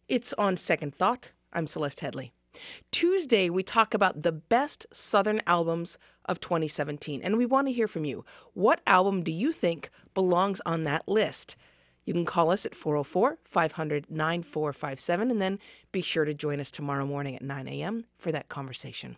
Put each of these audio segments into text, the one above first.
It's On Second Thought. I'm Celeste Headley. Tuesday, we talk about the best Southern albums of 2017, and we want to hear from you. What album do you think belongs on that list? You can call us at 404-500-9457, and then be sure to join us tomorrow morning at 9 a.m. for that conversation.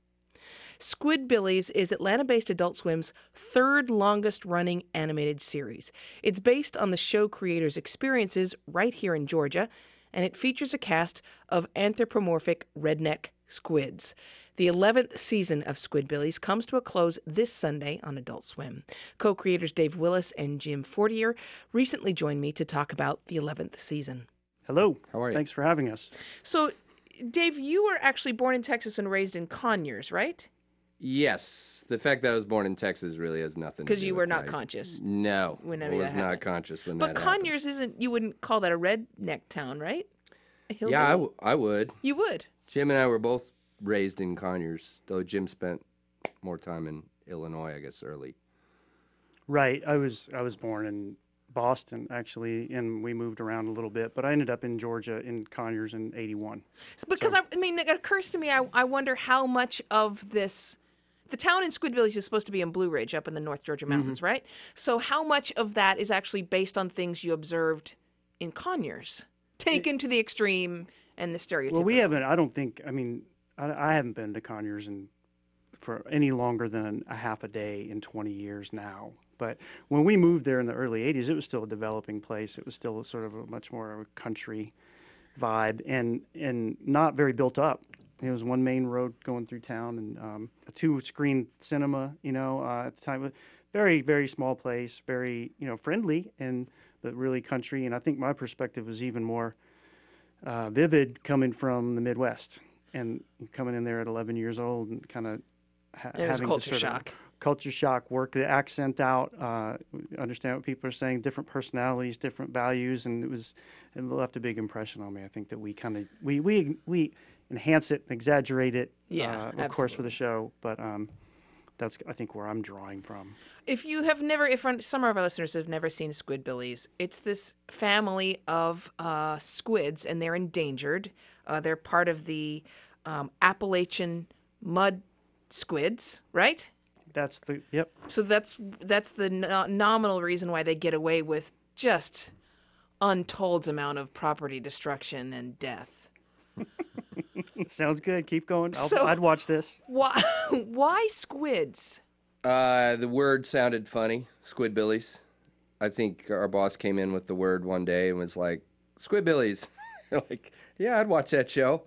Squidbillies is Atlanta-based Adult Swim's third longest-running animated series. It's based on the show creators' experiences right here in Georgia, and it features a cast of anthropomorphic redneck squids. The 11th season of Squidbillies comes to a close this Sunday on Adult Swim. Co-creators Dave Willis and Jim Fortier recently joined me to talk about the 11th season. Hello. How are you? Thanks for having us. So, Dave, you were actually born in Texas and raised in Conyers, right? Yes. The fact that I was born in Texas really has nothing to do with Because you were not conscious. No. When I any of was that not happened. conscious when But that happened. Conyers isn't, you wouldn't call that a redneck town, right? A hillbilly? Yeah, I would. You would. Jim and I were both raised in Conyers, though Jim spent more time in Illinois, I guess, early. Right. I was born in Boston, actually, and we moved around a little bit, but I ended up in Georgia in Conyers in 81. Because, I mean, it occurs to me, I wonder how much of this... The town in Squidbillies is supposed to be in Blue Ridge, up in the North Georgia mountains, right? So how much of that is actually based on things you observed in Conyers, taken to the extreme and the stereotypical? Well, we haven't, I don't think, I mean, I haven't been to Conyers for any longer than a half a day in 20 years now. But when we moved there in the early 80s, it was still a developing place. It was still sort of a much more of a country vibe and not very built up. It was one main road going through town and a two-screen cinema, at the time. Very, very small place, very, friendly, but really country. And I think my perspective was even more vivid coming from the Midwest and coming in there at 11 years old and kind of having culture to sort shock. of culture shock, work the accent out, understand what people are saying, different personalities, different values, and it left a big impression on me. I think that we enhance it, exaggerate it, of course, for the show, but that's, I think, where I'm drawing from. If some of our listeners have never seen Squidbillies, it's this family of squids, and they're endangered. They're part of the Appalachian mud squids, right? Yep. So that's the nominal reason why they get away with just untold amount of property destruction and death. Sounds good. Keep going. So- I'd watch this. Why squids? The word sounded funny, Squidbillies. I think our boss came in with the word one day and was like, Squidbillies. Like, yeah, I'd watch that show.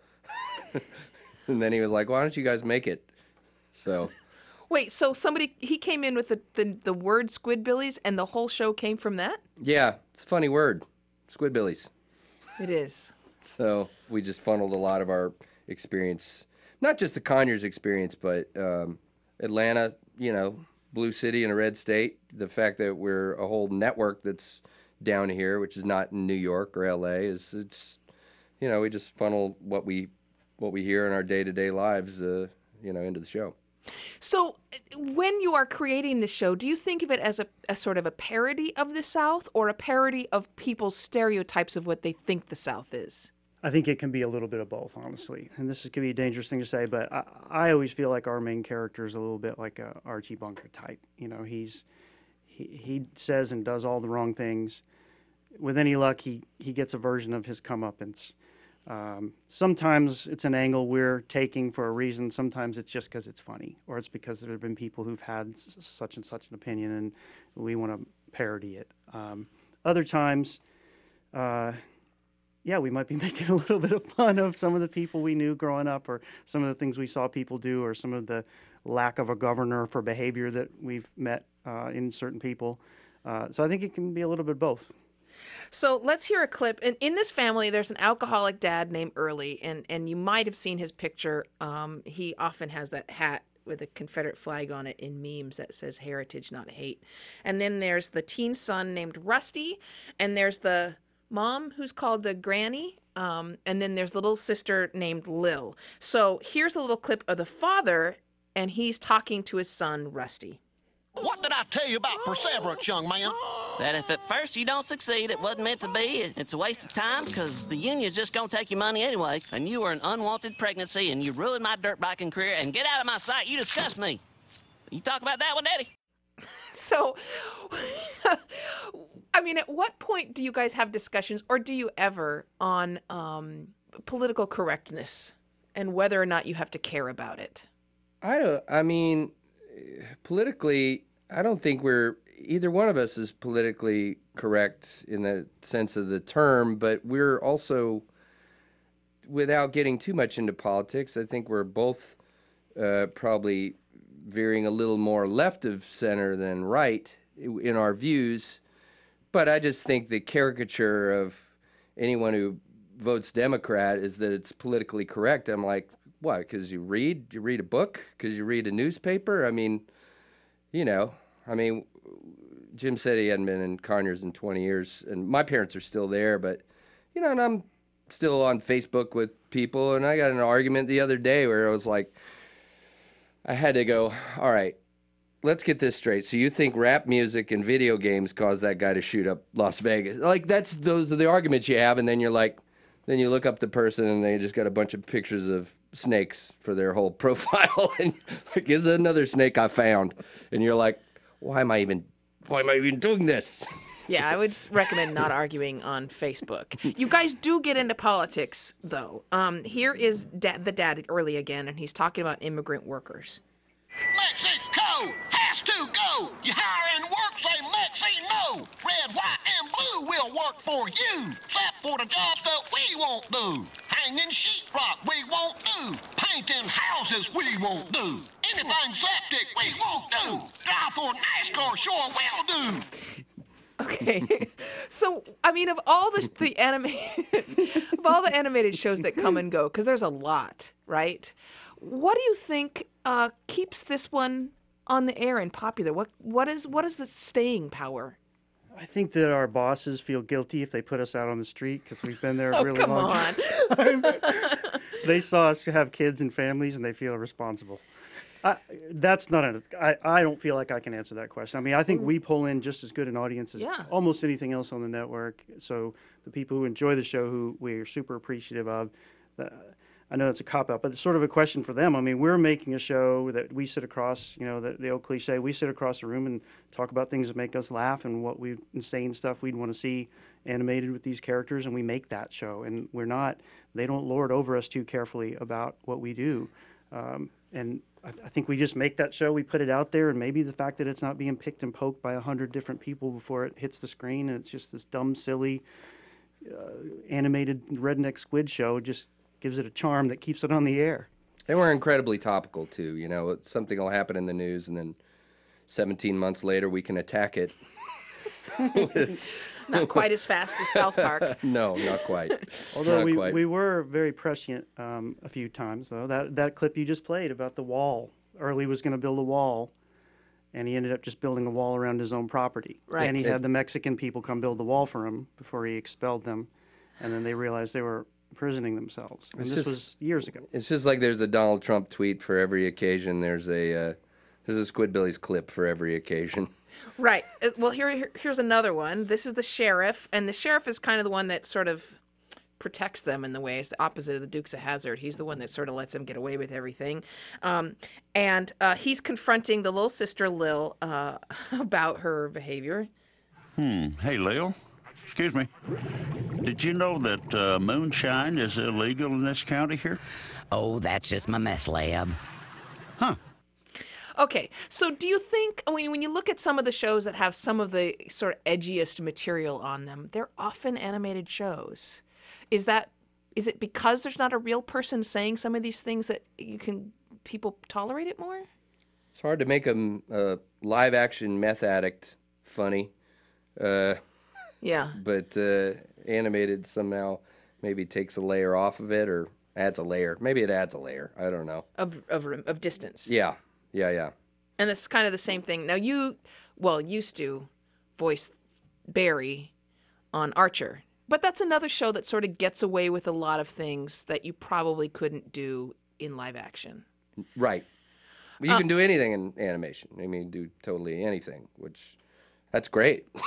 And then he was like, why don't you guys make it? So... Wait, so he came in with the word Squidbillies, and the whole show came from that? Yeah, it's a funny word, Squidbillies. It is. So we just funneled a lot of our experience, not just the Conyers experience, but Atlanta, blue city in a red state. The fact that we're a whole network that's down here, which is not in New York or L.A., we just funnel what we hear in our day-to-day lives, into the show. So when you are creating the show, do you think of it as a sort of a parody of the South or a parody of people's stereotypes of what they think the South is? I think it can be a little bit of both, honestly. And this could be a dangerous thing to say, but I always feel like our main character is a little bit like a Archie Bunker type. He says and does all the wrong things. With any luck, he gets a version of his comeuppance. Sometimes it's an angle we're taking for a reason. Sometimes it's just because it's funny, or it's because there have been people who've had such and such an opinion, and we want to parody it. Other times, we might be making a little bit of fun of some of the people we knew growing up, or some of the things we saw people do, or some of the lack of a governor for behavior that we've met in certain people. So I think it can be a little bit of both. So let's hear a clip. And in this family, there's an alcoholic dad named Early, and you might have seen his picture. He often has that hat with a Confederate flag on it in memes that says heritage, not hate. And then there's the teen son named Rusty, and there's the mom who's called the Granny, and then there's the little sister named Lil. So here's a little clip of the father, and he's talking to his son, Rusty. What did I tell you about perseverance, young man? that if at first you don't succeed, it wasn't meant to be. It's a waste of time because the union's just going to take your money anyway, and you were an unwanted pregnancy, and you ruined my dirt biking career, and get out of my sight. You disgust me. You talk about that one, Eddie? So, I mean, at what point do you guys have discussions, or do you ever, on political correctness and whether or not you have to care about it? I mean, politically, I don't think either one of us is politically correct in the sense of the term, but we're also, without getting too much into politics, I think we're both probably veering a little more left of center than right in our views. But I just think the caricature of anyone who votes Democrat is that it's politically correct. I'm like, what? Because you read a book? Because you read a newspaper? I mean, Jim said he hadn't been in Conyers in 20 years, and my parents are still there, but, and I'm still on Facebook with people, and I got in an argument the other day where I was like, I had to go, all right, let's get this straight. So you think rap music and video games caused that guy to shoot up Las Vegas? Like, those are the arguments you have, and then you're like, then you look up the person, and they just got a bunch of pictures of snakes for their whole profile, and like, here's another snake I found, and you're like, why am I even doing this? Yeah, I would recommend not arguing on Facebook. You guys do get into politics, though. Here is the dad early again, and he's talking about immigrant workers. Mexico has to go. You hire and work, say Mexi no. Red, white, and blue will work for you, except for the jobs that we won't do. Hanging sheetrock we won't do. Painting houses we won't do. Anything septic we won't do. Drive for NASCAR sure will do. Okay, so I mean, of all the animated shows that come and go, because there's a lot, right? What do you think keeps this one on the air and popular? What is the staying power? I think that our bosses feel guilty if they put us out on the street because we've been there a really come long on. time. They saw us have kids and families, and they feel responsible. That's not I don't feel like I can answer that question. I mean, I think we pull in just as good an audience as almost anything else on the network. So the people who enjoy the show, who we're super appreciative of, I know it's a cop-out, but it's sort of a question for them. I mean, we're making a show that we sit across, the old cliche, we sit across the room and talk about things that make us laugh and what insane stuff we'd want to see animated with these characters, and we make that show. And they don't lord over us too carefully about what we do. And I think we just make that show, we put it out there, and maybe the fact that it's not being picked and poked by 100 different people before it hits the screen, and it's just this dumb, silly, animated redneck squid show just gives it a charm that keeps it on the air. And we're incredibly topical, too. Something will happen in the news, and then 17 months later, we can attack it. Not quite as fast as South Park. No, not quite. Although we were very prescient a few times, though. That clip you just played about the wall. Early was going to build a wall, and he ended up just building a wall around his own property. Right. And he had the Mexican people come build the wall for him before he expelled them, and then they realized they were imprisoning themselves. And this was years ago. It's just like there's a Donald Trump tweet for every occasion. There's a Squidbillies clip for every occasion. Right. Well, here's another one. This is the sheriff, and the sheriff is kind of the one that sort of protects them in the way. It's the opposite of the Dukes of Hazzard. He's the one that sort of lets them get away with everything. And he's confronting the little sister, Lil, about her behavior. Hey, Lil. Excuse me. Did you know that moonshine is illegal in this county here? Oh, that's just my meth lab. Huh. Okay, so do you think, when you look at some of the shows that have some of the sort of edgiest material on them, they're often animated shows. Is it because there's not a real person saying some of these things that people tolerate it more? It's hard to make a live-action meth addict funny. Yeah. But animated somehow maybe takes a layer off of it or adds a layer. Maybe it adds a layer. I don't know. Of distance. Yeah. And it's kind of the same thing. Now you used to voice Barry on Archer. But that's another show that sort of gets away with a lot of things that you probably couldn't do in live action. Right. But you can do anything in animation. I mean, do totally anything, that's great.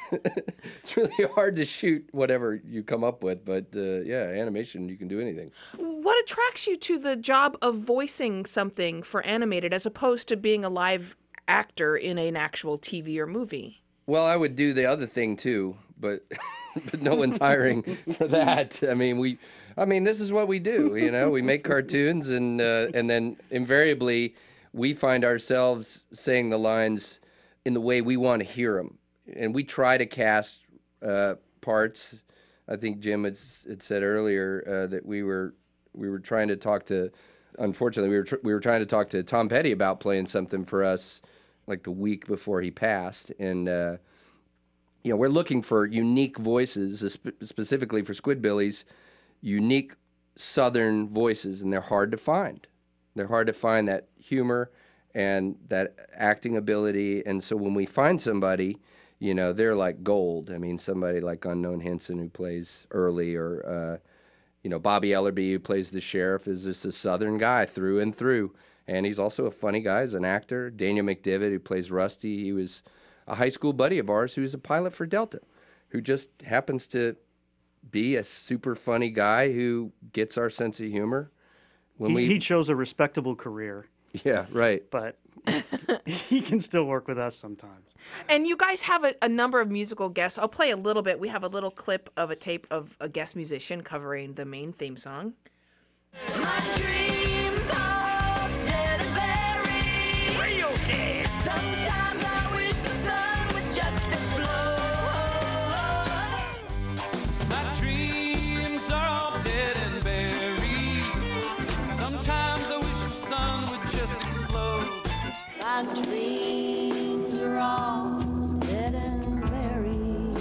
it's really hard to shoot whatever you come up with. But yeah, animation, you can do anything. What attracts you to the job of voicing something for animated as opposed to being a live actor in an actual TV or movie? Well, I would do the other thing too, but but no one's hiring for that. I mean, this is what we do. You know, we make cartoons, and then invariably we find ourselves saying the lines in the way we want to hear them, and we try to cast parts. I think Jim had said earlier that we were trying to talk to. Unfortunately, we were trying to talk to Tom Petty about playing something for us, like the week before he passed, and we're looking for unique voices, specifically for Squidbillies, unique Southern voices, and they're hard to find. They're hard to find, that humor and that acting ability, and so when we find somebody, they're like gold. I mean, somebody like Unknown Henson who plays Early, or Bobby Ellerby who plays the sheriff is just a Southern guy through and through. And he's also a funny guy as an actor. Daniel McDivitt, who plays Rusty, he was a high school buddy of ours who's a pilot for Delta, who just happens to be a super funny guy who gets our sense of humor. He chose a respectable career. Yeah, right. But he can still work with us sometimes. And you guys have a number of musical guests. I'll play a little bit. We have a little clip of a tape of a guest musician covering the main theme song. My dreams are dead and buried. Real kids. Sometimes I wish the sun would just explode. My dreams are all dead and buried. Sometimes I wish the sun would just explode. My dreams are all dead and buried.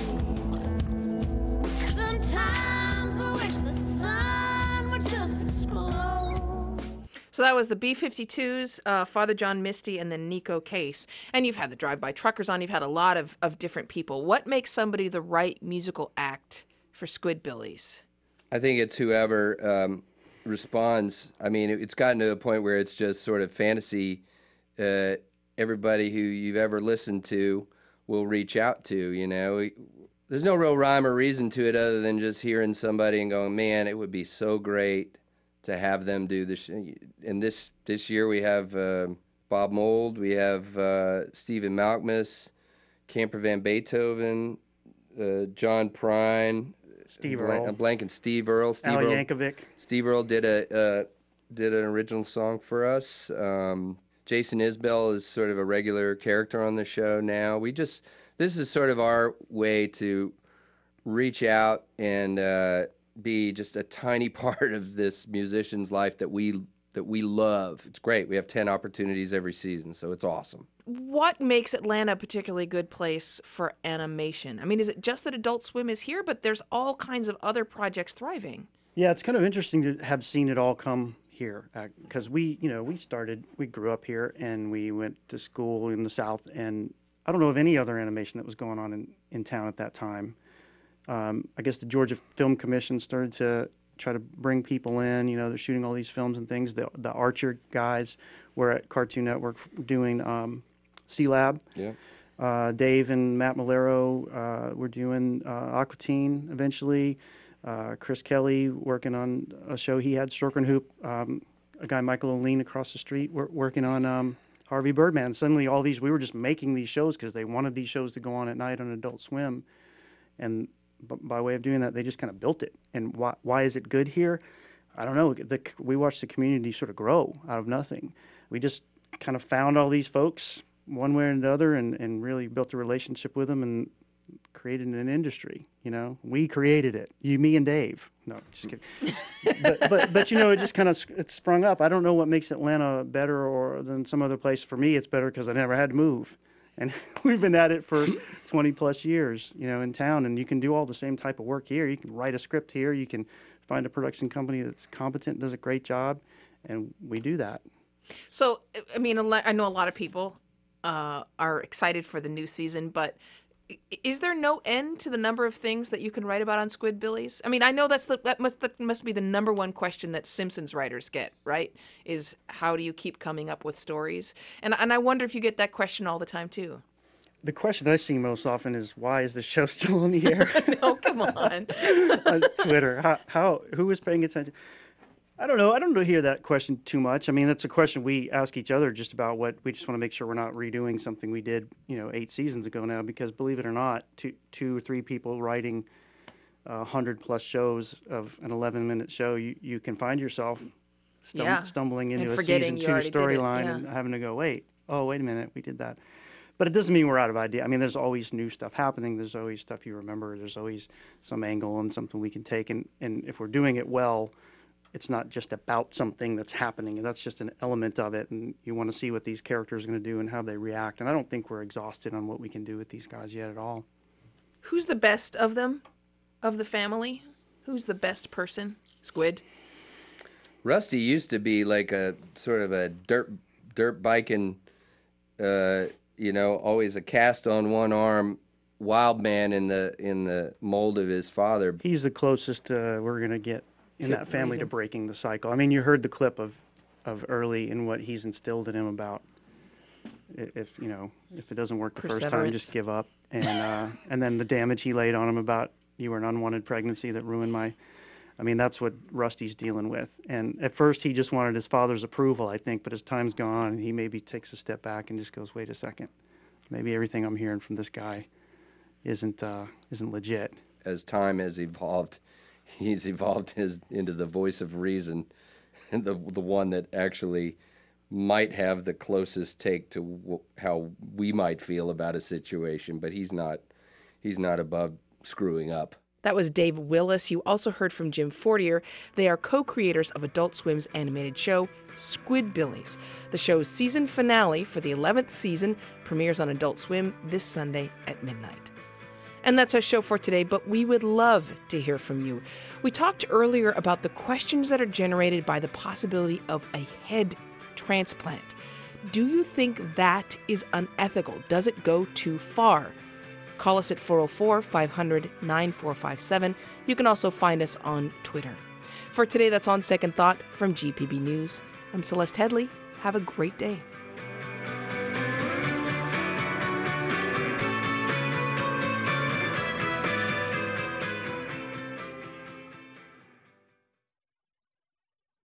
Sometimes I wish the sun would just explode. So that was the B-52s, Father John Misty, and then Nico Case. And you've had the Drive-By Truckers on. You've had a lot of different people. What makes somebody the right musical act for Squidbillies? I think it's whoever responds. I mean, it's gotten to a point where it's just sort of fantasy. Everybody who you've ever listened to will reach out to, There's no real rhyme or reason to it other than just hearing somebody and going, man, it would be so great to have them do this. And this year we have Bob Mould, we have Stephen Malkmus, Camper Van Beethoven, John Prine, Steve Earle. I'm blanking. Steve Earle. Al Yankovic. Steve Earle did an original song for us. Jason Isbell is sort of a regular character on the show now. This is sort of our way to reach out and be just a tiny part of this musician's life that we love. It's great. We have 10 opportunities every season, so it's awesome. What makes Atlanta a particularly good place for animation? I mean, is it just that Adult Swim is here, but there's all kinds of other projects thriving? Yeah, it's kind of interesting to have seen it all come here, because we grew up here and we went to school in the South, and I don't know of any other animation that was going on in town at that time. I guess the Georgia Film Commission started to try to bring people in. They're shooting all these films and things. The Archer guys were at Cartoon Network doing C-Lab. Yeah. Dave and Matt Malero were doing Aqua Teen eventually. Chris Kelly working on a show he had, Stroker and Hoop. A guy, Michael O'Lean, across the street, working on Harvey Birdman. Suddenly we were just making these shows because they wanted these shows to go on at night on Adult Swim. And by way of doing that, they just kind of built it. And why is it good here? I don't know. We watched the community sort of grow out of nothing. We just kind of found all these folks one way or another and really built a relationship with them and created an industry. We created it. You, me, and Dave. No, just kidding. but it just kind of it sprung up. I don't know what makes Atlanta better than some other place. For me, it's better because I never had to move, and we've been at it for 20 plus years. In town, and you can do all the same type of work here. You can write a script here. You can find a production company that's competent, does a great job, and we do that. So, I mean, I know a lot of people are excited for the new season, but is there no end to the number of things that you can write about on Squidbillies? I mean, I know that must be the number one question that Simpsons writers get, right? Is how do you keep coming up with stories? And I wonder if you get that question all the time too. the question I see most often is, why is this show still on the air? No, come on. On Twitter. Who is paying attention? I don't know. I don't hear that question too much. I mean, that's a question we ask each other just about what we just want to make sure we're not redoing something we did, 8 seasons ago now, because believe it or not, two or three people writing 100+ shows of an 11-minute show, you can find yourself stumbling into a season 2 storyline and having to go, wait a minute, we did that. But it doesn't mean we're out of idea. I mean, there's always new stuff happening. There's always stuff you remember. There's always some angle and something we can take. And if we're doing it well, it's not just about something that's happening. That's just an element of it. And you want to see what these characters are going to do and how they react. And I don't think we're exhausted on what we can do with these guys yet at all. Who's the best of them, of the family? Who's the best person? Squid? Rusty used to be like a sort of a dirt biking, always a cast on one arm wild man in the mold of his father. He's the closest we're going to get in that family to breaking the cycle. I mean, you heard the clip of Early and what he's instilled in him about if it doesn't work the first time, just give up. And then the damage he laid on him about, you were an unwanted pregnancy that ruined my... I mean, that's what Rusty's dealing with. And at first he just wanted his father's approval, I think, but as time's gone on, he maybe takes a step back and just goes, wait a second. Maybe everything I'm hearing from this guy isn't legit. As time has evolved, he's evolved into the voice of reason, and the one that actually might have the closest take to how we might feel about a situation, but he's not above screwing up. That was Dave Willis. You also heard from Jim Fortier. They are co-creators of Adult Swim's animated show, Squidbillies. The show's season finale for the 11th season premieres on Adult Swim this Sunday at midnight. And that's our show for today, but we would love to hear from you. We talked earlier about the questions that are generated by the possibility of a head transplant. Do you think that is unethical? Does it go too far? Call us at 404-500-9457. You can also find us on Twitter. For today, that's On Second Thought from GPB News. I'm Celeste Headley. Have a great day.